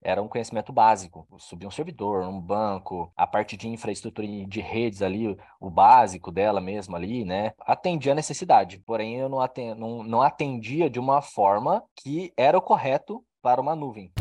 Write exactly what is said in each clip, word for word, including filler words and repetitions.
era um conhecimento básico. Subir um servidor, um banco, a parte de infraestrutura e de redes ali, o básico dela mesmo ali, né? Atendia a necessidade, porém eu não aten- não- não atendia de uma forma que era o correto para uma nuvem.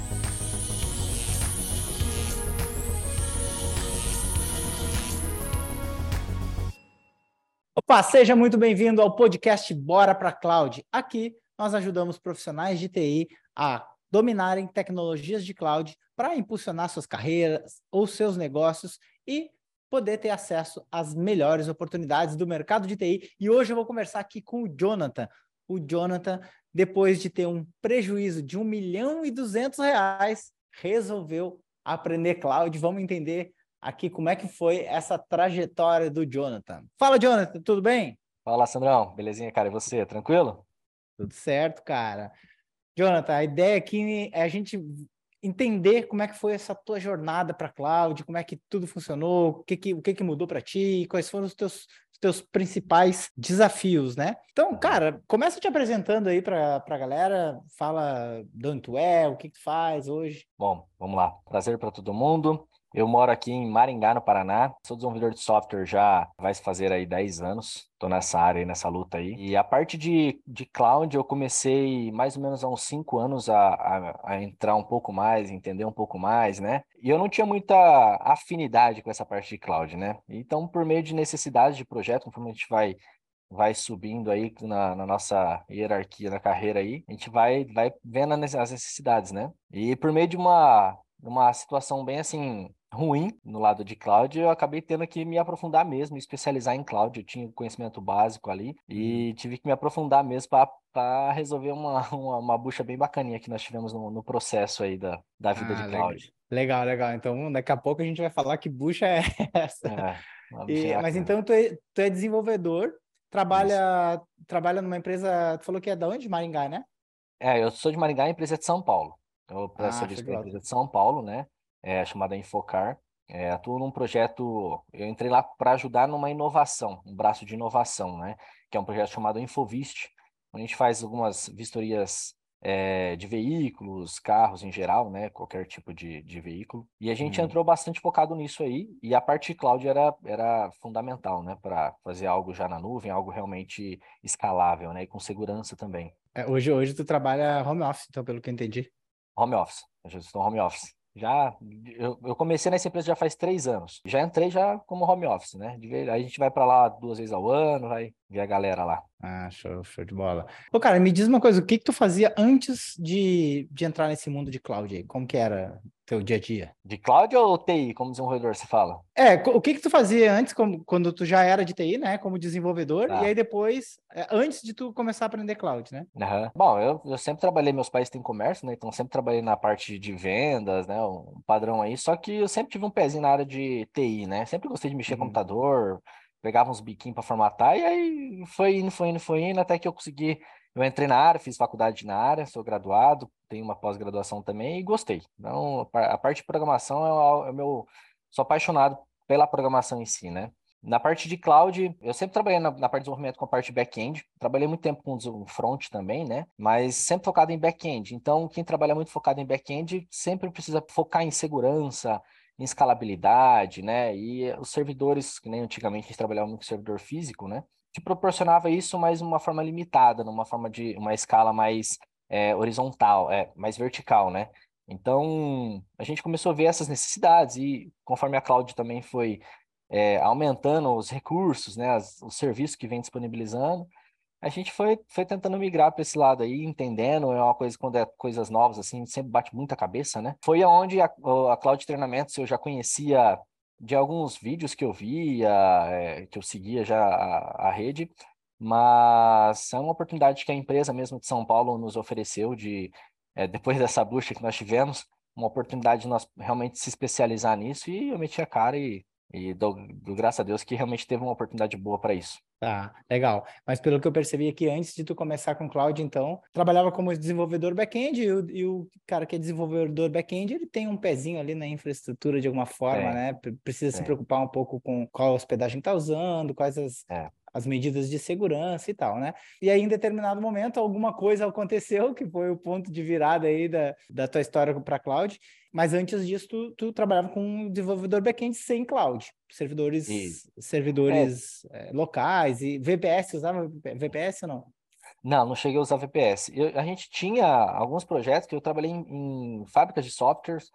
Opa, seja muito bem-vindo ao podcast Bora para Cloud. Aqui nós ajudamos profissionais de T I a dominarem tecnologias de cloud para impulsionar suas carreiras ou seus negócios e poder ter acesso às melhores oportunidades do mercado de T I. E hoje eu vou conversar aqui com o Jonathan. O Jonathan, depois de ter um prejuízo de um milhão e duzentos reais, resolveu aprender cloud. Vamos entender aqui como é que foi essa trajetória do Jonathan. Fala, Jonathan, tudo bem? Fala, Sandrão, belezinha, cara? E você, tranquilo? Tudo certo, cara. Jonathan, a ideia aqui é a gente entender como é que foi essa tua jornada para a cloud, como é que tudo funcionou, o que que, o que, que mudou para ti, quais foram os teus, os teus principais desafios, né? Então, Uhum. cara, começa te apresentando aí para a galera, fala de onde tu é, o que que tu faz hoje. Bom, vamos lá. Prazer para todo mundo. Eu moro aqui em Maringá, no Paraná. Sou desenvolvedor de software já vai se fazer aí dez anos. Estou nessa área, aí, nessa luta aí. E a parte de, de cloud eu comecei mais ou menos há uns cinco anos a, a, a entrar um pouco mais, entender um pouco mais, né? E eu não tinha muita afinidade com essa parte de cloud, né? Então, por meio de necessidade de projeto, conforme a gente vai vai subindo aí na, na nossa hierarquia da carreira aí, a gente vai, vai vendo as necessidades, né? E por meio de uma, uma situação bem assim ruim no lado de cloud, eu acabei tendo que me aprofundar mesmo, especializar em cloud. Eu tinha conhecimento básico ali Uhum. e tive que me aprofundar mesmo para resolver uma, uma, uma bucha bem bacaninha que nós tivemos no, no processo aí da, da vida de Ah, legal. cloud. Legal, legal. Então, daqui a pouco a gente vai falar que bucha é essa. É, uma bucha E, mas bacana. então tu é, tu é desenvolvedor, Isso. trabalha, trabalha numa empresa, tu falou que é da onde? Maringá, né? É, eu sou de Maringá, a empresa é de São Paulo. Eu presto Ah, show serviço de para a bola. empresa de São Paulo, né? É chamada Infocar. É, atuo num projeto. Eu entrei lá para ajudar numa inovação, um braço de inovação, né? Que é um projeto chamado Infovist, onde a gente faz algumas vistorias é, de veículos, carros em geral, né? Qualquer tipo de, de veículo. E a gente Uhum. entrou bastante focado nisso aí. E a parte de cloud era, era fundamental, né? Para fazer algo já na nuvem, algo realmente escalável, né? E com segurança também. É, hoje, hoje tu trabalha home office, então, pelo que eu entendi. Home office. Eu já estou home office. Já, eu, eu comecei nessa empresa já faz três anos. Já entrei já como home office, né? De ver- Aí a gente vai para lá duas vezes ao ano, vai ver a galera lá. Ah, show, show de bola. Ô, cara, me diz uma coisa, o que que tu fazia antes de, de entrar nesse mundo de cloud aí? Como que era teu dia a dia? De cloud ou T I, como desenvolvedor, você fala? É, co- o que que tu fazia antes, como- quando tu já era de T I, né, como desenvolvedor, e Tá. aí depois, é, antes de tu começar a aprender cloud, né? Aham. Bom, eu, eu sempre trabalhei, meus pais têm comércio, né? Então sempre trabalhei na parte de vendas, né? Um padrão aí. Só que eu sempre tive um pezinho na área de T I, né? Sempre gostei de mexer com Uhum. computador, pegava uns biquinhos para formatar, e aí foi indo, foi indo, foi indo, até que eu consegui. Eu entrei na área, fiz faculdade na área, sou graduado, tenho uma pós-graduação também e gostei. Então, a par- a parte de programação é o, é o meu. Sou apaixonado pela programação em si, né? Na parte de cloud, eu sempre trabalhei na, na parte de desenvolvimento com a parte back-end. Trabalhei muito tempo com o front também, né? Mas sempre focado em back-end. Então, quem trabalha muito focado em back-end sempre precisa focar em segurança, em escalabilidade, né? E os servidores, que nem antigamente a gente trabalhava muito com servidor físico, né? Te proporcionava isso, mas de uma forma limitada, numa forma de uma escala mais é, horizontal, é, mais vertical, né? Então, a gente começou a ver essas necessidades e conforme a cloud também foi é, aumentando os recursos, né, as- os serviços que vem disponibilizando, a gente foi, foi tentando migrar para esse lado aí, entendendo, é uma coisa, quando é coisas novas, assim, sempre bate muita cabeça, né? Foi aonde a, o- a Cloud Treinamentos eu já conhecia de alguns vídeos que eu via, é, que eu seguia já a, a rede, mas é uma oportunidade que a empresa mesmo de São Paulo nos ofereceu de, é, depois dessa bucha que nós tivemos, uma oportunidade de nós realmente se especializar nisso e eu meti a cara e e dou, dou graças a Deus que realmente teve uma oportunidade boa para isso. Tá, legal. Mas pelo que eu percebi aqui, antes de tu começar com cloud, então, trabalhava como desenvolvedor back-end e o, e o cara que é desenvolvedor back-end, ele tem um pezinho ali na infraestrutura de alguma forma, Tem, né? Pre- Precisa se tem. preocupar um pouco com qual hospedagem tá usando, quais as, É. as medidas de segurança e tal, né? E aí, em determinado momento, alguma coisa aconteceu, que foi o ponto de virada aí da, da tua história para a cloud, mas antes disso, tu, tu trabalhava com um desenvolvedor back-end sem cloud, E, servidores, é, servidores é, locais, e V P S, usava V P S ou não? não, não cheguei a usar V P S. Eu- a gente tinha alguns projetos que eu trabalhei em, em fábricas de softwares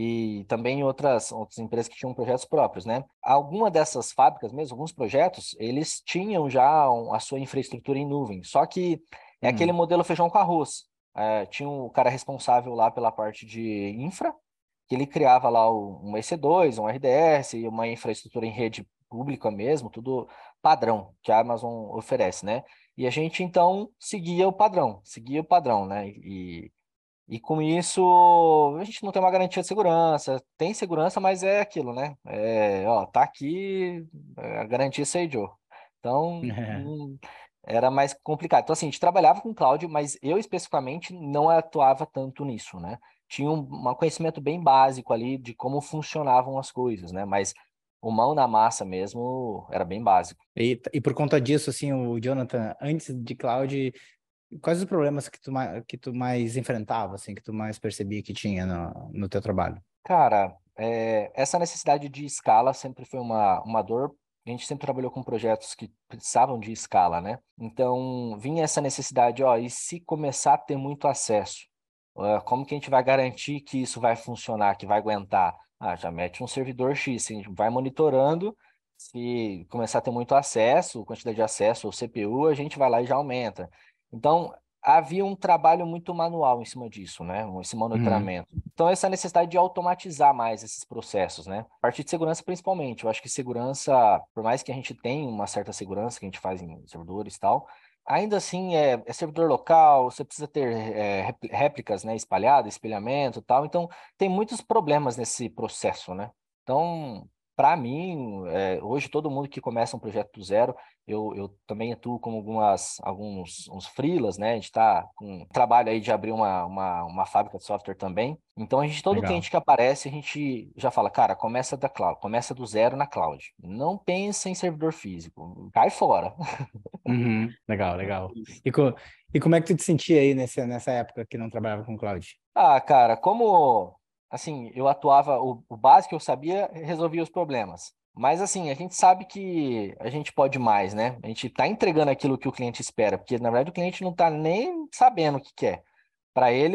e também em outras, outras empresas que tinham projetos próprios, né? Alguma dessas fábricas mesmo, alguns projetos, eles tinham já um- a sua infraestrutura em nuvem, só que é aquele Hum. modelo feijão com arroz. É, tinha um cara responsável lá pela parte de infra, que ele criava lá o- um E C dois, um R D S, e uma infraestrutura em rede pública mesmo, tudo padrão que a Amazon oferece, né? E a gente então seguia o padrão, seguia o padrão, né? E, e com isso a gente não tem uma garantia de segurança, tem segurança, mas é aquilo, né? É, ó, tá aqui, é, a garantia sei Joe. Então, hum, era mais complicado. Então, assim, a gente trabalhava com cloud, mas eu especificamente não atuava tanto nisso, né? Tinha um, um conhecimento bem básico ali de como funcionavam as coisas, né? Mas o mão na massa mesmo era bem básico. E, e por conta disso, assim, o Jonathan, antes de cloud, quais os problemas que tu, mais, que tu mais enfrentava, assim, que tu mais percebia que tinha no, no teu trabalho? Cara, é, essa necessidade de escala sempre foi uma, uma dor. A gente sempre trabalhou com projetos que precisavam de escala, né? Então, vinha essa necessidade, ó, e se começar a ter muito acesso? Ah, como que a gente vai garantir que isso vai funcionar, que vai aguentar? Ah, já mete um servidor X, a gente vai monitorando. Se começar a ter muito acesso, quantidade de acesso ou C P U, a gente vai lá e já aumenta. Então, havia um trabalho muito manual em cima disso, né? Esse Uhum. monitoramento. Então, essa necessidade de automatizar mais esses processos, né? A partir de segurança, principalmente. Eu acho que segurança, por mais que a gente tenha uma certa segurança que a gente faz em servidores e tal, ainda assim é, é servidor local, você precisa ter é, rép- réplicas, né, espalhadas, espelhamento e tal. Então, tem muitos problemas nesse processo, né? Então, para mim, é, hoje todo mundo que começa um projeto do zero, eu, eu também atuo com algumas, alguns uns freelas, né? A gente está com trabalho aí de abrir uma, uma, uma fábrica de software também. Então, a gente, todo Legal. cliente que aparece, a gente já fala, cara, começa da cloud, começa do zero na cloud. Não pensa em servidor físico, cai fora. Uhum. Legal, legal. E, co e como é que tu te sentia aí nessa, nessa época que não trabalhava com cloud? Ah, cara, como assim, eu atuava, o, o básico eu sabia, resolvia os problemas. Mas assim, a gente sabe que a gente pode mais, né? A gente está entregando aquilo que o cliente espera, porque na verdade o cliente não está nem sabendo o que quer. Para ele,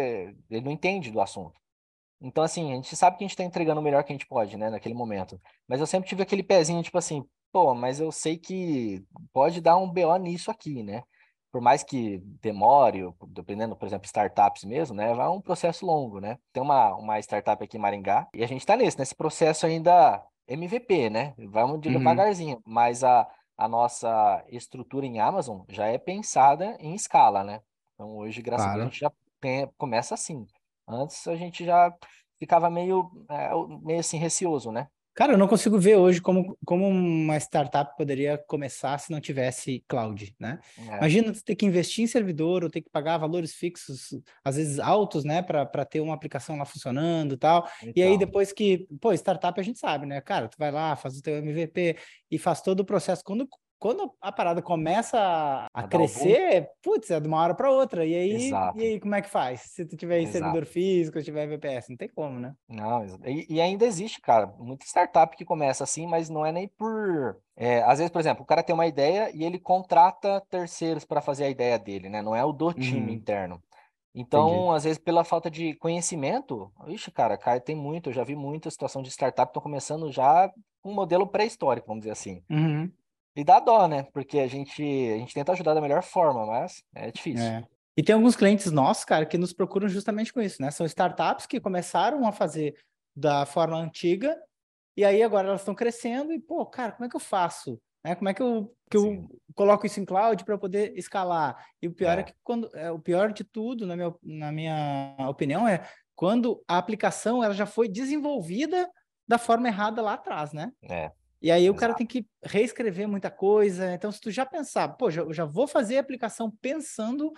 ele não entende do assunto. Então, assim, a gente sabe que a gente está entregando o melhor que a gente pode, né, naquele momento. Mas eu sempre tive aquele pezinho, tipo assim, pô, mas eu sei que pode dar um B O nisso aqui, né? Por mais que demore, ou dependendo, por exemplo, startups mesmo, né? Vai um processo longo, né? Tem uma, uma startup aqui em Maringá e a gente está nesse, nesse processo ainda M V P, né? Vamos Uhum. devagarzinho, mas a, a nossa estrutura em Amazon já é pensada em escala, né? Então, hoje, graças a Deus, a Claro. gente já tem, começa assim. Antes a gente já ficava meio, é, meio assim, receoso, né? Cara, eu não consigo ver hoje como, como uma startup poderia começar se não tivesse cloud, né? É, Imagina tu ter que investir em servidor ou ter que pagar valores fixos, às vezes altos, né, para para ter uma aplicação lá funcionando e tal. E aí então, depois que, pô, startup a gente sabe, né? Cara, tu vai lá, faz o teu M V P e faz todo o processo. Quando, quando a parada começa a, a a dar o boom, crescer, putz, é de uma hora para outra. E aí, e exato, aí, como é que faz? Se tu tiver em servidor exato. físico, se tiver V P S, não tem como, né? Não, exa- e, e ainda existe, cara, muita startup que começa assim, mas não é nem por. É, às vezes, por exemplo, o cara tem uma ideia e ele contrata terceiros para fazer a ideia dele, né? Não é o do time Uhum, interno. entendi. Então, às vezes, pela falta de conhecimento, ixi, cara, cai, tem muito. Eu já vi muita situação de startup que estão começando já com um modelo pré-histórico, vamos dizer assim. Uhum. E dá dó, né? Porque a gente, a gente tenta ajudar da melhor forma, mas é difícil. É. E tem alguns clientes nossos, cara, que nos procuram justamente com isso, né? São startups que começaram a fazer da forma antiga e aí agora elas estão crescendo e, pô, cara, como é que eu faço? Né? Como é que eu, que eu Sim, coloco isso em cloud para poder escalar? E o pior é é, que quando é, o pior de tudo, na minha, na minha opinião, é quando a aplicação ela já foi desenvolvida da forma errada lá atrás, né? é, E aí o cara tem exato. que reescrever muita coisa. Então, se tu já pensar, pô, já, eu já vou fazer a aplicação pensando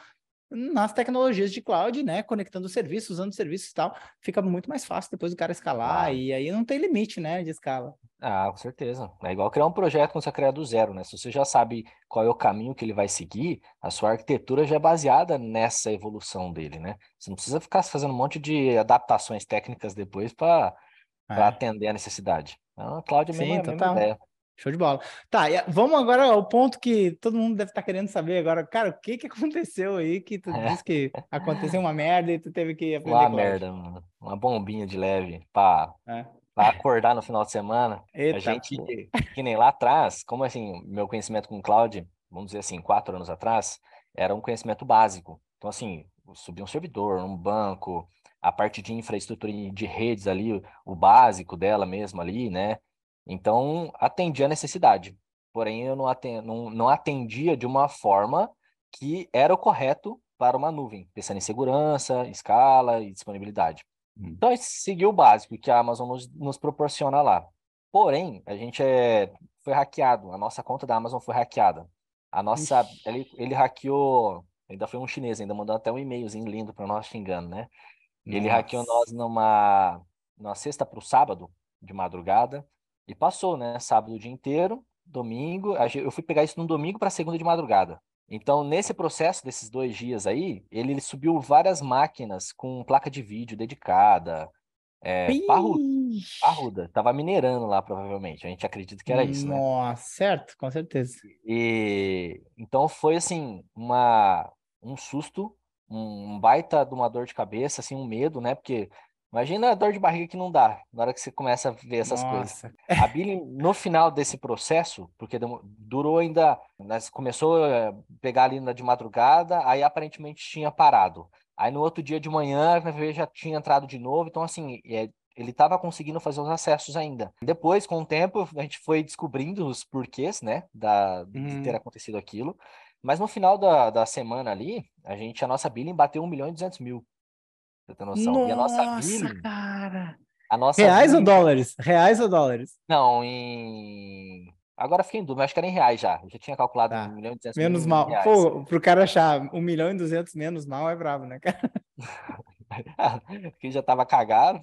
nas tecnologias de cloud, né? Conectando serviços, usando serviços e tal, fica muito mais fácil depois do cara escalar, Claro. e aí não tem limite, né, de escala. Ah, com certeza. É igual criar um projeto quando você cria do zero, né? Se você já sabe qual é o caminho que ele vai seguir, a sua arquitetura já é baseada nessa evolução dele, né? Você não precisa ficar fazendo um monte de adaptações técnicas depois para para É, atender a necessidade. Então, a cloud é a mesma, sim, a mesma total. ideia. Show de bola. Tá, e a- vamos agora ao ponto que todo mundo deve estar querendo saber agora. Cara, o que que aconteceu aí que tu disse que aconteceu uma merda e tu teve que aprender Uma cloud? merda, mano. Uma bombinha de leve para É. para acordar no final de semana. A Eita, gente, pô. que nem lá atrás, como assim, meu conhecimento com cloud, vamos dizer assim, quatro anos atrás, era um conhecimento básico. Então, assim, subir um servidor, um banco, a parte de infraestrutura e de redes ali, o o básico dela mesmo ali, né? Então, atendia a necessidade. Porém, eu não aten- não, não atendia de uma forma que era o correto para uma nuvem, pensando em segurança, escala e disponibilidade. Hum. Então, a gente seguiu o básico que a Amazon nos, nos proporciona lá. Porém, a gente é, foi hackeado, a nossa conta da Amazon foi hackeada. A nossa, Ixi. ele, ele hackeou, ainda foi um chinês, ainda mandou até um e-mailzinho lindo para nós xingando, né? Ele hackeou nós Nossa. numa, numa sexta para o sábado, de madrugada, e passou, né? Sábado o dia inteiro, domingo. a gen- Eu fui pegar isso no domingo para segunda de madrugada. Então, nesse processo desses dois dias aí, ele, ele subiu várias máquinas com placa de vídeo dedicada, é, parruda, Ixi. parruda. Tava minerando lá, provavelmente. A gente acredita que era isso, né? Nossa, certo, com certeza. E então foi assim, uma um susto, um um baita de uma dor de cabeça, assim, um medo, né? Porque imagina a dor de barriga que não dá na hora que você começa a ver essas coisas. Nossa. A Billy, no final desse processo, porque demo- durou ainda, nós começou a pegar ali na de madrugada, aí aparentemente tinha parado. Aí no outro dia de manhã, na verdade, já tinha entrado de novo. Então, assim, é, ele estava conseguindo fazer os acessos ainda. Depois, com o tempo, a gente foi descobrindo os porquês, né, da, de ter Uhum. acontecido aquilo. Mas no final da, da semana ali, a gente, a nossa billing bateu um milhão e duzentos mil, pra você ter noção. E a nossa Nossa, billing, cara. a nossa Reais ou billing, dólares? Reais ou dólares? não, em... Agora fiquei em dúvida, acho que era em reais já. Eu já tinha calculado um Tá. milhão e duzentos mil Menos em mal. reais. Pô, pro cara achar um milhão e duzentos menos mal é brabo, né, cara? Que já tava cagado.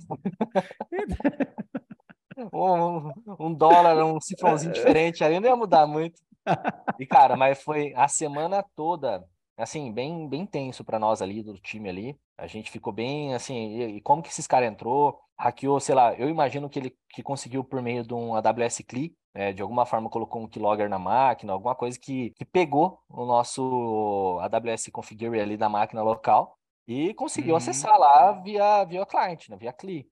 Um, um dólar, um cifrãozinho diferente ali não ia mudar muito. E, cara, mas foi a semana toda, assim, bem, bem tenso pra nós ali, do time ali. A gente ficou bem, assim, e, e como que esses caras entrou, hackeou, sei lá, eu imagino que ele que conseguiu por meio de um A W S CLI, é, de alguma forma colocou um keylogger na máquina, alguma coisa que, que pegou o nosso A W S Configure ali da máquina local e conseguiu Uhum. acessar lá via, via client, né, via CLI.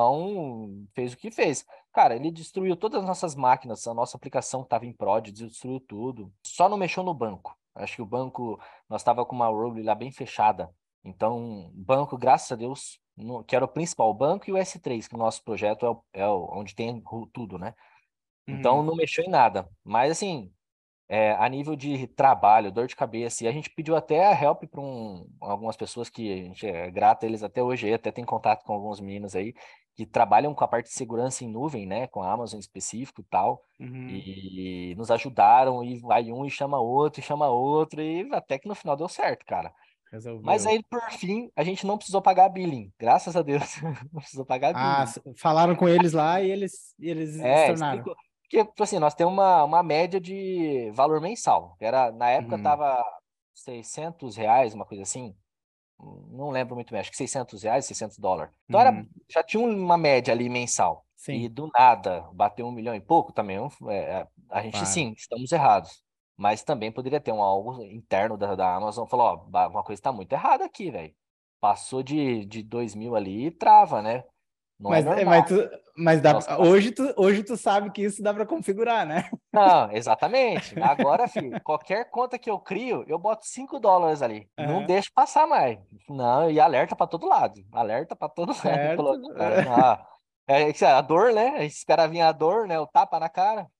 Então, fez o que fez. Cara, ele destruiu todas as nossas máquinas, a nossa aplicação que estava em prod, destruiu tudo. Só não mexeu no banco. Acho que o banco, nós estava com uma role lá bem fechada. Então, banco, graças a Deus, no- que era o principal, o banco e o S três, que o nosso projeto é, o, é o- onde tem ru- tudo, né? Então, Uhum. não mexeu em nada. Mas, assim, é, a nível de trabalho, dor de cabeça, e a gente pediu até a help para um, algumas pessoas que a gente é grato a eles até hoje, aí, até tem contato com alguns meninos aí que trabalham com a parte de segurança em nuvem, né, com a Amazon em específico e tal, Uhum. e nos ajudaram, e vai um e chama outro, e chama outro, e até que no final deu certo, cara. Mas Resolveu. aí, por fim, a gente não precisou pagar billing, graças a Deus, não precisou pagar Ah, billing. s- falaram com eles lá e eles, e eles É, estornaram. explicou. Porque, tipo assim, nós temos uma, uma média de valor mensal. Era, na época Uhum. tava seiscentos reais, uma coisa assim. Não lembro muito bem, acho que seiscentos reais, seiscentos dólares. Então era, Uhum. já tinha uma média ali mensal. E Sim, do nada, bateu um milhão e pouco também. um- é, é, a gente, claro. sim, estamos errados. Mas também poderia ter um algo interno da, da Amazon. Falou, ó, ba- uma coisa está muito errada aqui, velho. Passou de, de dois mil ali e trava, né? Não é Mas, é, mas, normal. tu, mas Então, os dá, caras hoje, tu, hoje tu sabe que isso dá para configurar, né? Não, exatamente. Agora, filho, qualquer conta que eu crio, eu boto cinco dólares ali. Não Aham. deixo passar mais. Não, e alerta para todo lado. Alerta para todo lado. Certo. Falou, cara, não. É que a dor, né? A gente espera vir a dor, né? O tapa na cara.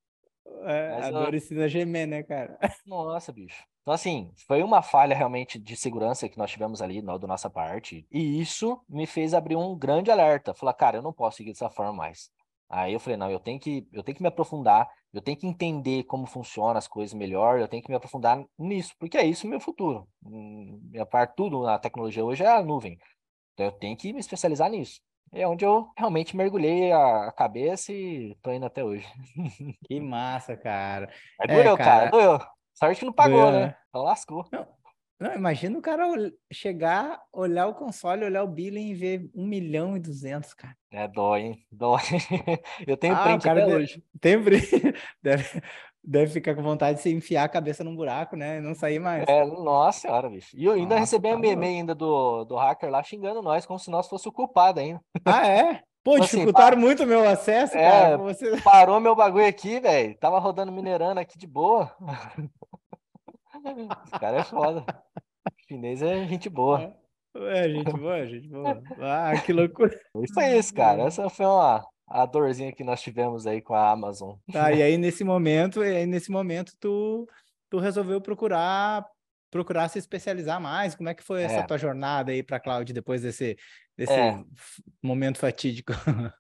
É, Mas, a eu... dor ensina a gemer, né, cara? nossa, bicho. Então, assim, foi uma falha realmente de segurança que nós tivemos ali, no, da nossa parte. E isso me fez abrir um grande alerta. Falar, cara, eu não posso seguir dessa forma mais. Aí eu falei, não, eu tenho que, eu tenho que me aprofundar, eu tenho que entender como funcionam as coisas melhor, eu tenho que me aprofundar nisso, porque é isso o meu futuro. Hum, Minha parte, tudo na tecnologia hoje é a nuvem. Então eu tenho que me especializar nisso. É onde eu realmente mergulhei a a cabeça e tô indo até hoje. Que massa, cara. Mas É, doeu, cara, cara, doeu. Sorte que não pagou, doeu, né? né? Então lascou. Não, não, imagina o cara ol- chegar, olhar o console, olhar o billing e ver um milhão e duzentos, cara. É, dói, hein? Dói. Eu tenho Ah, o print cara até de- hoje. sempre deve, deve ficar com vontade de se enfiar a cabeça num buraco, né? E não sair mais. É, nossa senhora, bicho. E eu ainda Nossa, recebi tá um e-mail louco. ainda do, do hacker lá xingando nós, como se nós fosse o culpado ainda. Ah, é? Pô, Tipo assim, dificultaram pá, muito o meu acesso, cara. é, Pô, você... parou meu bagulho aqui, velho. Tava rodando Minerando aqui de boa. Esse cara é foda. Chinês é gente boa. É, gente boa, gente boa. Ah, que loucura. E foi isso, cara. Essa foi uma, a dorzinha que nós tivemos aí com a Amazon. Tá, e aí nesse momento, e aí nesse momento tu, tu resolveu procurar procurar se especializar mais. Como é que foi essa É, tua jornada aí para cloud depois desse é. desse f- momento fatídico?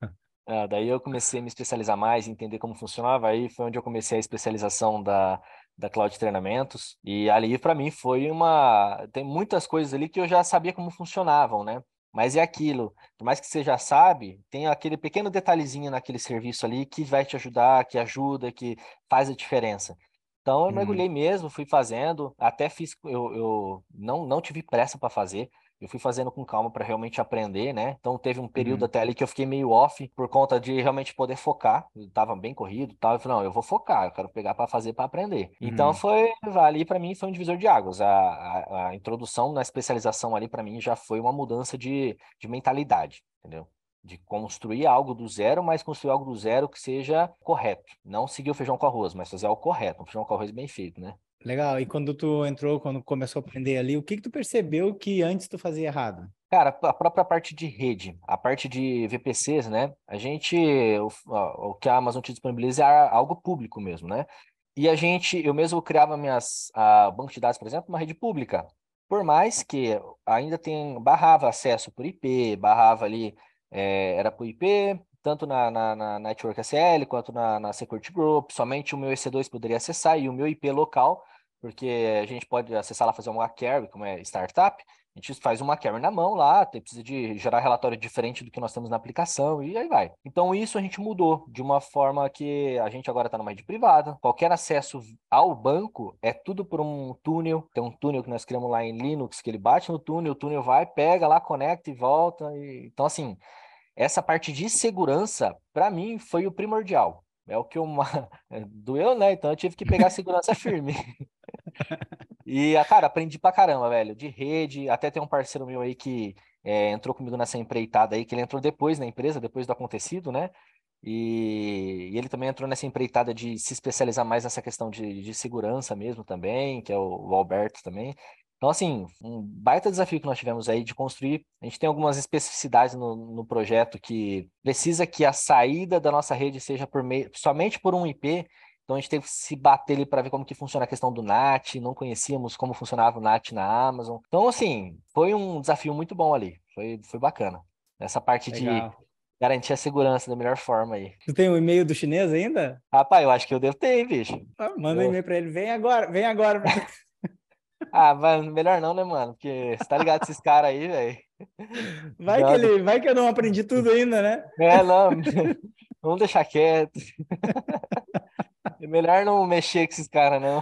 É, daí eu comecei a me especializar mais, entender como funcionava. Aí foi onde eu comecei a especialização da, da Cloud Treinamentos. E ali, para mim, foi uma. Tem muitas coisas ali que eu já sabia como funcionavam, né? Mas é aquilo. Por mais que você já sabe, tem aquele pequeno detalhezinho naquele serviço ali que vai te ajudar, que ajuda, que faz a diferença. Então eu Uhum, mergulhei mesmo, fui fazendo, até fiz, eu, eu não, não tive pressa para fazer. Eu fui fazendo com calma para realmente aprender, né? Então teve um período uhum, até ali que eu fiquei meio off por conta de realmente poder focar. Eu tava bem corrido, e tal. Eu falei, não, eu vou focar, eu quero pegar para fazer para aprender. Então uhum. foi ali para mim foi um divisor de águas. A, a, a introdução na especialização ali para mim já foi uma mudança de, de mentalidade, entendeu? De construir algo do zero, mas construir algo do zero que seja correto. Não seguir o feijão com arroz, mas fazer algo correto, um feijão com arroz bem feito, né? Legal. E quando tu entrou, quando começou a aprender ali, o que que tu percebeu que antes tu fazia errado? Cara, a própria parte de rede, a parte de V P Cs, né? A gente, o, ó, o que a Amazon te disponibiliza é algo público mesmo, né? E a gente, eu mesmo criava minhas a banco de dados, por exemplo, uma rede pública. Por mais que ainda tem, barrava acesso por I P, barrava ali, é, era por I P, tanto na, na, na Network S L quanto na, na Security Group, somente o meu E C dois poderia acessar e o meu I P local, porque a gente pode acessar lá, fazer uma carry, como é startup, a gente faz uma carry na mão lá, tem- precisa de gerar relatório diferente do que nós temos na aplicação e aí vai. Então isso a gente mudou de uma forma que a gente agora está numa rede privada. Qualquer acesso ao banco é tudo por um túnel. Tem um túnel que nós criamos lá em Linux, que ele bate no túnel, o túnel vai, pega lá, conecta e volta. E... Então, assim, essa parte de segurança, para mim, foi o primordial. É o que eu... ma- doeu, né? Então eu tive que pegar a segurança firme. E, ah, cara, aprendi pra caramba, velho, de rede. Até tem um parceiro meu aí que é, entrou comigo nessa empreitada aí, que ele entrou depois na empresa, depois do acontecido, né? E, e ele também entrou nessa empreitada de se especializar mais nessa questão de, de segurança mesmo também, que é o, o Alberto também. Então, assim, um baita desafio que nós tivemos aí de construir. A gente tem algumas especificidades no, no projeto que precisa que a saída da nossa rede seja por meio, somente por um I P. Então a gente teve que se bater ali para ver como que funciona a questão do NAT, não conhecíamos como funcionava o NAT na Amazon. Então, assim, foi um desafio muito bom ali. Foi, foi bacana. Essa parte de Legal. garantir a segurança da melhor forma aí. Tu tem o e-mail do chinês ainda? Rapaz, eu acho que eu devo ter, hein, bicho. Ah, manda um Eu... e-mail para ele. Vem agora, vem agora. Ah, mas melhor não, né, mano? Porque você tá ligado esses caras aí, velho. Vai que Já... ele, vai que eu não aprendi tudo ainda, né? É, não. Vamos deixar quieto. É melhor não mexer com esses caras, não.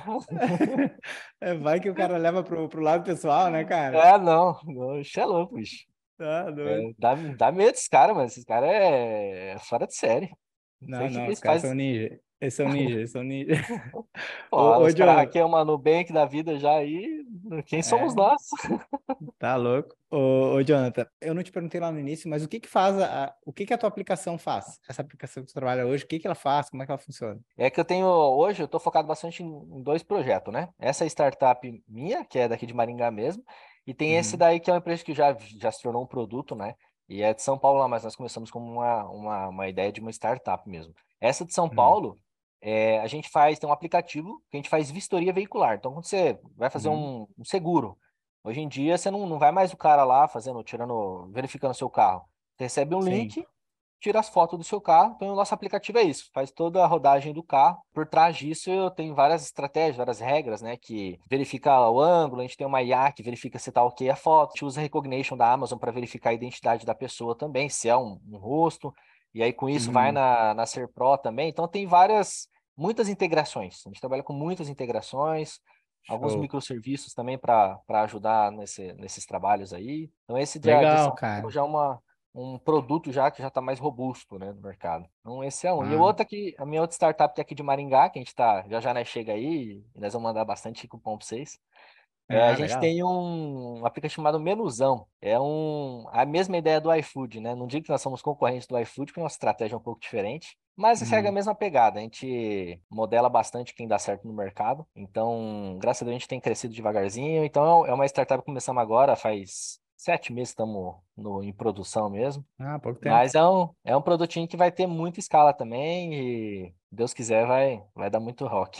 É, vai que o cara leva pro, pro lado pessoal, né, cara? É, não. Não, isso é louco, bicho. Tá doido. É, dá, dá medo desses caras, mano. Esses caras é... é fora de série. Não sei Não, o que que não, os eles caras são fazem. ninja. Eles são ninja, eles são ninja. Pô, Ô, ô, os caras Jonathan, hackeiam uma Nubank da vida já aí. Quem somos é, nós? tá louco. Ô, ô, Jonathan, eu não te perguntei lá no início, mas o que que faz a, a- o que que a tua aplicação faz? Essa aplicação que tu trabalha hoje, o que que ela faz? Como é que ela funciona? É que eu tenho, hoje eu tô focado bastante em, em dois projetos, né? Essa é startup minha, que é daqui de Maringá mesmo, e tem esse Uhum, daí que é uma empresa que já, já se tornou um produto, né? E é de São Paulo lá, mas nós começamos como uma, uma, uma ideia de uma startup mesmo. Essa de São uhum, Paulo, é, a gente faz, tem um aplicativo que a gente faz vistoria veicular. Então, quando você vai fazer uhum. um, um seguro, hoje em dia você não, não vai mais o cara lá fazendo, tirando, verificando o seu carro. Você recebe um Sim. link. tira as fotos do seu carro. Então, o nosso aplicativo é isso, faz toda a rodagem do carro. Por trás disso, eu tenho várias estratégias, várias regras, né, que verifica o ângulo, a gente tem uma I A que verifica se tá ok a foto, a gente usa a Recognition da Amazon para verificar a identidade da pessoa também, se é um, um rosto, e aí com isso vai Uhum. na, na SerPro também. Então, tem várias, muitas integrações, a gente trabalha com muitas integrações, alguns Show. microserviços também para para ajudar nesse, nesses trabalhos aí. Então, esse de, de Legal, São Paulo cara. já é uma um produto já que já está mais robusto, né, no mercado. Então, esse é um. E o Ah, outro aqui, a minha outra startup que é aqui de Maringá, que a gente tá, já já, né, chega aí, e nós vamos mandar bastante cupom para vocês. É, a ah, gente legal. tem um, um aplicativo chamado Menuzão. É um, a mesma ideia do iFood, né? Não digo que nós somos concorrentes do iFood, porque é uma estratégia um pouco diferente, mas segue a Uhum. mesma pegada. A gente modela bastante quem dá certo no mercado. Então, graças a Deus, a gente tem crescido devagarzinho. Então, é uma startup que começamos agora, faz sete meses estamos no, em produção mesmo. Ah, pouco tempo. Mas é um, é um produtinho que vai ter muita escala também e, Deus quiser, vai, vai dar muito rock.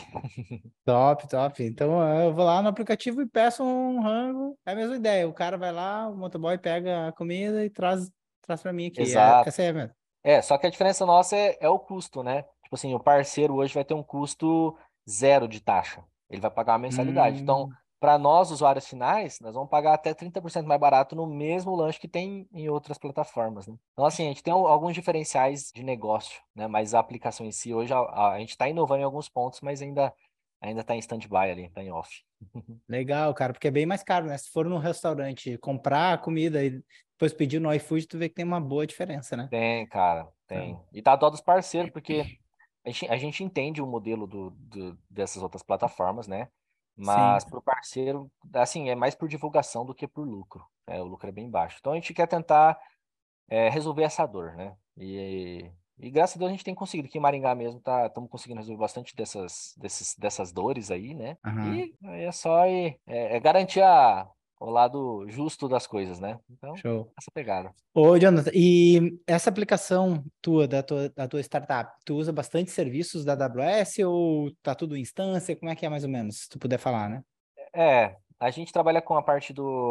Top, top. Então eu vou lá no aplicativo e peço um rango. É a mesma ideia. O cara vai lá, o motoboy pega a comida e traz, traz para mim aqui. É, Exato. essa é a mesma. É, só que a diferença nossa é, é o custo, né? Tipo assim, o parceiro hoje vai ter um custo zero de taxa. Ele vai pagar uma mensalidade. Então, Hum, para nós, usuários finais, nós vamos pagar até trinta por cento mais barato no mesmo lanche que tem em outras plataformas, né? Então, assim, a gente tem al- alguns diferenciais de negócio, né? Mas a aplicação em si, hoje, a, a- a gente está inovando em alguns pontos, mas ainda ainda está em stand-by ali, está em off. legal, cara, porque é bem mais caro, né? Se for num restaurante comprar a comida e depois pedir no iFood, tu vê que tem uma boa diferença, né? Tem, cara, Então, tem. E dá dó dos parceiros, porque a gente, a gente entende o modelo do, do- dessas outras plataformas, né? sim. Mas para o parceiro, assim, é mais por divulgação do que por lucro. Né? O lucro é bem baixo. Então a gente quer tentar é, resolver essa dor, né? E, e graças a Deus a gente tem conseguido. Aqui em Maringá mesmo, tá, estamos conseguindo resolver bastante dessas, desses, dessas dores aí, né? Aham. E aí é só ir, é, é garantir a, o lado justo das coisas, né? Então, Show. essa pegada. Ô, Jonathan, e essa aplicação tua, da tua, da tua startup, tu usa bastante serviços da A W S ou tá tudo em instância? Como é que é mais ou menos, se tu puder falar, né? É, a gente trabalha com a parte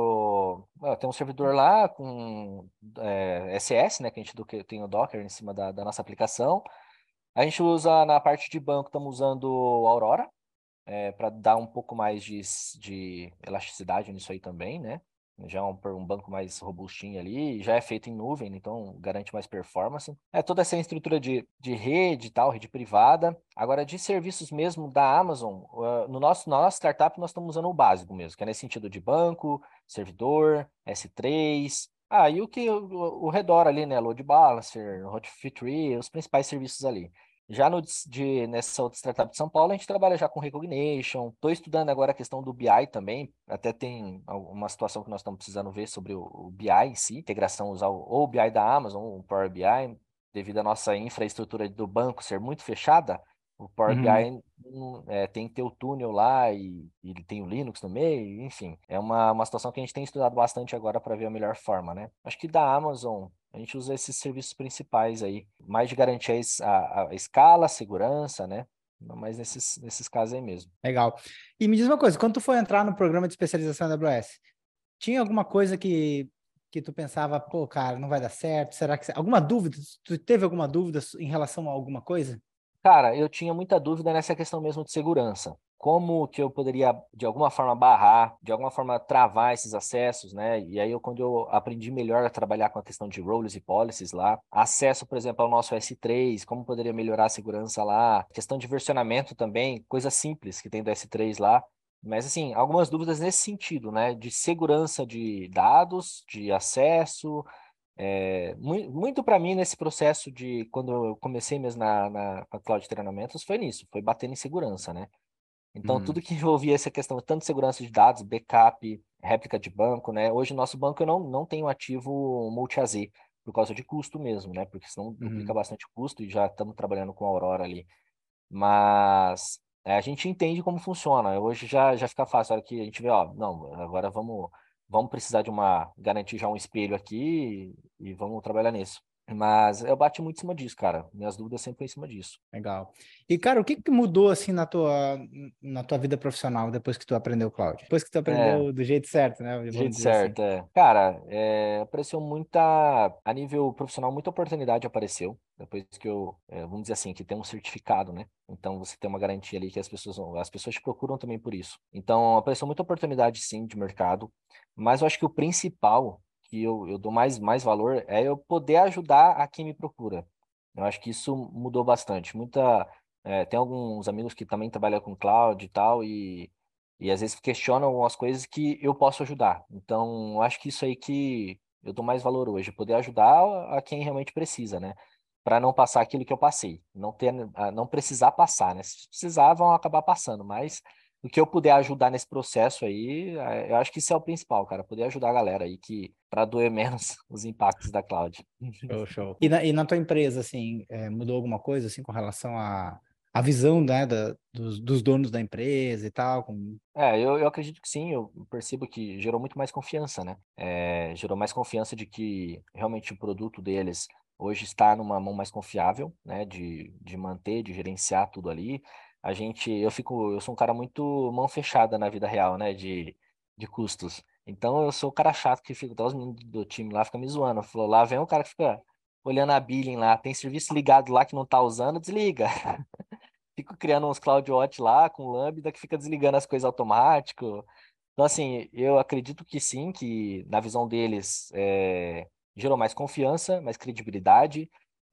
do. ah, Tem um servidor lá com é, S S, né? Que a gente do, que tem o Docker em cima da, da nossa aplicação. A gente usa na parte de banco, estamos usando o Aurora, para dar um pouco mais de, s- de elasticidade nisso aí também, né? Já é um, per- um banco mais robustinho ali, já é feito em nuvem, então garante mais performance. É toda essa estrutura de, de rede e tal, rede privada. Agora, de serviços mesmo da Amazon, uh, no nosso, na nossa startup nós estamos usando o básico mesmo, que é nesse sentido de banco, servidor, S três. Ah, e o que o, o redor ali, né? Load Balancer, Hot Tree, os principais serviços ali. Já no, de, nessa outra startup de São Paulo, a gente trabalha já com Recognition. Estou estudando agora a questão do B I também. Até tem uma situação que nós estamos precisando ver sobre o, o B I em si, integração, usar o, ou o B I da Amazon, ou o Power B I, devido à nossa infraestrutura do banco ser muito fechada. O Power Uhum. B I hum, é, tem que ter o túnel lá e, e ele tem o Linux no meio, enfim. É uma, uma situação que a gente tem estudado bastante agora para ver a melhor forma, né? Acho que da Amazon. A gente usa esses serviços principais aí, mais de garantir a, es- a- a escala, a segurança, né? Mas nesses, nesses casos aí mesmo. Legal. E me diz uma coisa, quando tu foi entrar no programa de especialização da A W S, tinha alguma coisa que, que tu pensava, pô, cara, não vai dar certo? Será que... Alguma dúvida? Tu teve alguma dúvida em relação a alguma coisa? Cara, eu tinha muita dúvida nessa questão mesmo de segurança. Como que eu poderia, de alguma forma, barrar, de alguma forma, travar esses acessos, né? E aí, eu, quando eu aprendi melhor a trabalhar com a questão de roles e policies lá, acesso, por exemplo, ao nosso S três, como poderia melhorar a segurança lá, questão de versionamento também, coisa simples que tem do S três lá. Mas, assim, algumas dúvidas nesse sentido, né? De segurança de dados, de acesso, é, mui- muito para mim nesse processo de quando eu comecei mesmo na, na com a Cloud Treinamentos foi nisso, foi batendo em segurança, né? Então Hum, tudo que envolvia essa questão tanto de segurança de dados, backup, réplica de banco, né? Hoje o nosso banco eu não não tem um ativo multi-A Z por causa de custo mesmo, né? Porque senão duplica uhum. bastante o custo e já estamos trabalhando com a Aurora ali. Mas é, a gente entende como funciona. Hoje já, já fica fácil. A hora que a gente vê, ó, não, agora vamos, vamos precisar de uma, garantir já um espelho aqui e, e vamos trabalhar nisso. Mas eu bati muito em cima disso, cara. Minhas dúvidas sempre foram em cima disso. Legal. E, cara, o que que mudou, assim, na tua, na tua vida profissional depois que tu aprendeu cloud? Depois que tu É, aprendeu do jeito certo, né? do Vamos jeito dizer assim. certo, é. Cara, é, apareceu muita, a nível profissional, muita oportunidade apareceu, depois que eu, é, vamos dizer assim, que tem um certificado, né? Então você tem uma garantia ali que as pessoas, vão- as pessoas te procuram também por isso. Então apareceu muita oportunidade, sim, de mercado, mas eu acho que o principal, que eu, eu dou mais, mais valor, é eu poder ajudar a quem me procura. Eu acho que isso mudou bastante. Muita, é, tem alguns amigos que também trabalham com cloud e tal, e e às vezes questionam algumas coisas que eu posso ajudar. Então, eu acho que isso aí que eu dou mais valor hoje, poder ajudar a quem realmente precisa, né? Para não passar aquilo que eu passei, não ter, ah, não precisar passar, né? Se precisar, vão acabar passando, mas o que eu puder ajudar nesse processo aí, eh, eu acho que isso é o principal, cara, poder ajudar a galera aí que para doer menos os impactos da cloud. Show, show. E na, e na tua empresa, assim, é, mudou alguma coisa, assim, com relação à à visão, né, da, dos, dos donos da empresa e tal? Com... É, eu, eu acredito que sim, eu percebo que gerou muito mais confiança, né? É, gerou mais confiança de que realmente o produto deles hoje está numa mão mais confiável, né? De, de manter, de gerenciar tudo ali. A gente, eu fico, eu sou um cara muito mão fechada na vida real, né? De, de custos. Então eu sou o cara chato que fica, até os meninos do time lá ficam me zoando. Falou, lá vem um cara que fica olhando a billing lá, tem serviço ligado lá que não tá usando, desliga. Fico criando uns CloudWatch lá com Lambda que fica desligando as coisas automático. Então, assim, eu acredito que sim, que na visão deles é, gerou mais confiança, mais credibilidade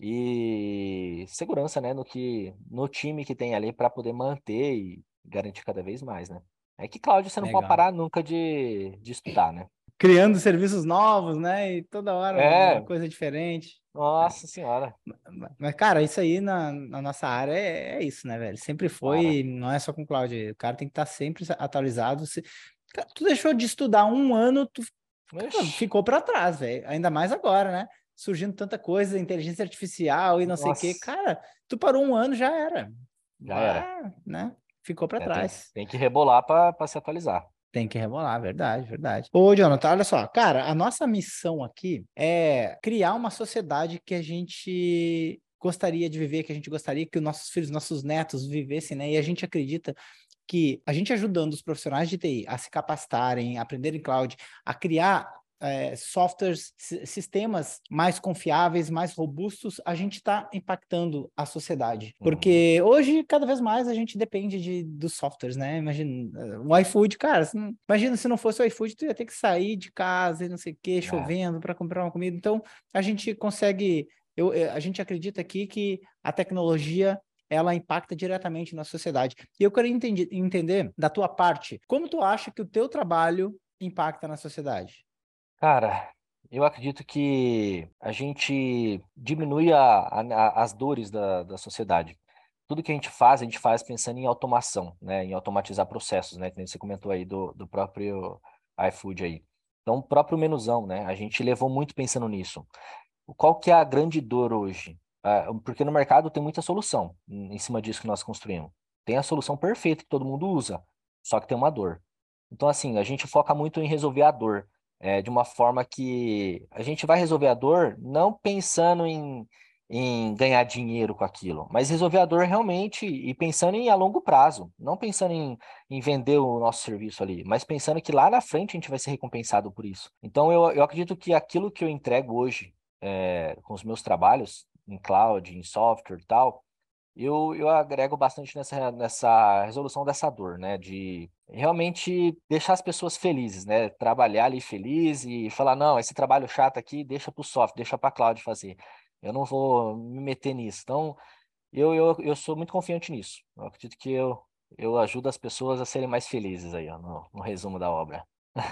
e segurança, né, no que no time que tem ali para poder manter e garantir cada vez mais, né? É que cloud você não pode Legal. parar nunca de, de estudar, né? Criando serviços novos, né? E toda hora uma É, coisa diferente. nossa senhora, Mas, cara, isso aí na, na nossa área é, é isso, né, velho? Sempre para. foi, não é só com cloud. O cara tem que estar sempre atualizado. Se, cara, tu deixou de estudar um ano, tu, cara, Ixi, ficou para trás, velho. Ainda mais agora, né? Surgindo tanta coisa, inteligência artificial e não sei o quê. nossa, Cara, tu parou um ano, já era. já era. Vá, né? Ficou para É, tem, trás. tem que rebolar para se atualizar. Tem que rebolar, verdade, verdade. Ô, Jonathan, olha só, cara, a nossa missão aqui é criar uma sociedade que a gente gostaria de viver, que a gente gostaria que os nossos filhos, nossos netos vivessem, né? E a gente acredita que a gente ajudando os profissionais de T I a se capacitarem, a aprenderem cloud, a criar é, softwares, sistemas mais confiáveis, mais robustos, a gente está impactando a sociedade. Uhum. Porque hoje, cada vez mais, a gente depende de, dos softwares, né? Imagina, o iFood, cara, se não, imagina se não fosse o iFood, tu ia ter que sair de casa e não sei o quê, É, chovendo para comprar uma comida. Então, a gente consegue, eu, a gente acredita aqui que a tecnologia ela impacta diretamente na sociedade. E eu queria entender, entender da tua parte, como tu acha que o teu trabalho impacta na sociedade? cara, eu acredito que a gente diminui a, a- as dores da, da sociedade. Tudo que a gente faz, a gente faz pensando em automação, né? Em automatizar processos, né? Que nem você comentou aí do, do próprio iFood aí. Então, o próprio menuzão, né? A gente levou muito pensando nisso. Qual que é a grande dor hoje? Ah, porque no mercado tem muita solução em cima disso que nós construímos. Tem a solução perfeita que todo mundo usa, só que tem uma dor. Então, assim, a gente foca muito em resolver a dor, é, de uma forma que a gente vai resolver a dor não pensando em, em ganhar dinheiro com aquilo, mas resolver a dor realmente e pensando em a longo prazo, não pensando em, em vender o nosso serviço ali, mas pensando que lá na frente a gente vai ser recompensado por isso. Então, eu, eu acredito que aquilo que eu entrego hoje, é, com os meus trabalhos em cloud, em software e tal, eu, eu agrego bastante nessa, nessa resolução dessa dor, né? De realmente deixar as pessoas felizes, né? Trabalhar ali feliz e falar, não, esse trabalho chato aqui, deixa para o software, deixa para a cloud fazer. Eu não vou me meter nisso. Então, eu, eu, eu sou muito confiante nisso. Eu acredito que eu, eu ajudo as pessoas a serem mais felizes aí, ó, no, no resumo da obra.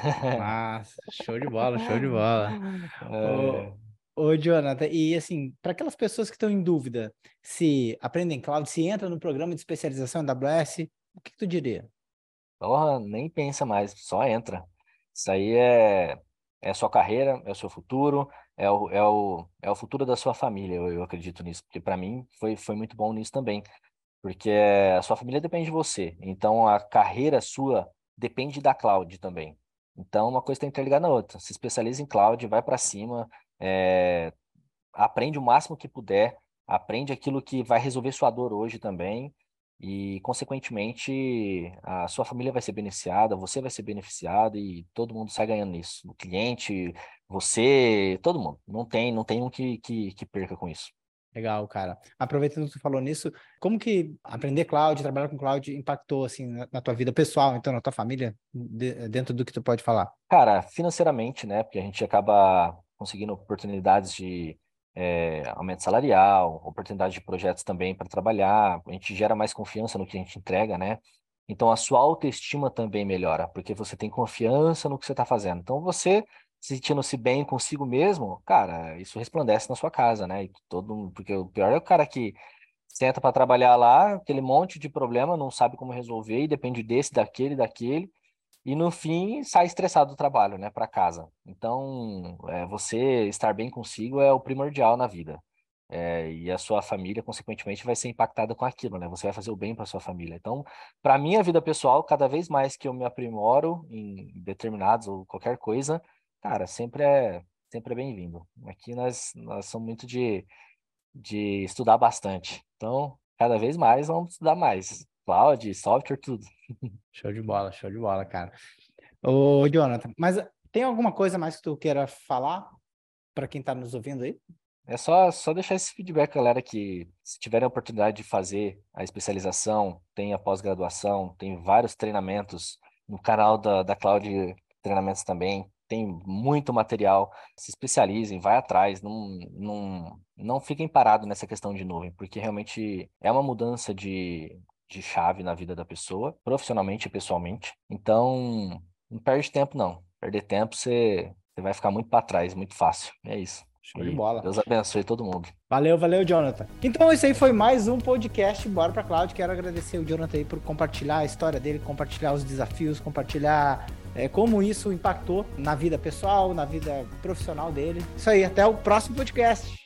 Massa, show de bola, show de bola. Ô, É, ô Jonathan, e assim, para aquelas pessoas que estão em dúvida se aprendem cloud, se entra no programa de especialização da A W S, o que que tu diria? porra, nem pensa mais, só entra. Isso aí é, é a sua carreira, é o seu futuro, é o, é o, é o futuro da sua família, eu, eu acredito nisso. Porque para mim foi, foi muito bom nisso também. Porque a sua família depende de você. Então a carreira sua depende da cloud também. Então uma coisa tem que interligar na outra. Se especializa em cloud, vai para cima. é, aprende o máximo que puder, aprende aquilo que vai resolver sua dor hoje também, e, consequentemente, a sua família vai ser beneficiada, você vai ser beneficiado e todo mundo sai ganhando nisso. O cliente, você, todo mundo. Não tem, não tem um que, que, que perca com isso. Legal, cara. Aproveitando que tu falou nisso, como que aprender cloud, trabalhar com cloud impactou, assim, na, na tua vida pessoal, então, na tua família, de- dentro do que tu pode falar? Cara, financeiramente, né? Porque a gente acaba conseguindo oportunidades de é, aumento salarial, oportunidade de projetos também para trabalhar, a gente gera mais confiança no que a gente entrega, né? Então a sua autoestima também melhora, porque você tem confiança no que você está fazendo. Então você sentindo-se bem consigo mesmo, cara, isso resplandece na sua casa, né? E todo, porque o pior é o cara que senta para trabalhar lá, aquele monte de problema, não sabe como resolver e depende desse, daquele, daquele. E no fim sai estressado do trabalho, né, para casa. Então, é, você estar bem consigo é o primordial na vida. É, e a sua família, consequentemente, vai ser impactada com aquilo, né? Você vai fazer o bem para sua família. Então, para minha vida pessoal, cada vez mais que eu me aprimoro em determinados ou qualquer coisa, cara, sempre é sempre é bem-vindo. Aqui nós nós somos muito de de estudar bastante. Então, cada vez mais vamos estudar mais. Cloud, software, tudo. Show de bola, show de bola, cara. Ô, Jonathan, mas tem alguma coisa mais que tu queira falar para quem está nos ouvindo aí? É só, só deixar esse feedback, galera, que se tiverem a oportunidade de fazer a especialização, tem a pós-graduação, tem vários treinamentos no canal da, da Cloud Treinamentos também, tem muito material, se especializem, vai atrás, não, não, não fiquem parados nessa questão de nuvem, porque realmente é uma mudança de, de chave na vida da pessoa, profissionalmente e pessoalmente. Então, não perde tempo, não. Perder tempo, você, você vai ficar muito para trás, muito fácil. É isso. Show de E bola. Deus abençoe todo mundo. Valeu, valeu, Jonathan. Então, esse aí foi mais um podcast Bora pra Cloud. Quero agradecer o Jonathan aí por compartilhar a história dele, compartilhar os desafios, compartilhar é, como isso impactou na vida pessoal, na vida profissional dele. Isso aí, até o próximo podcast.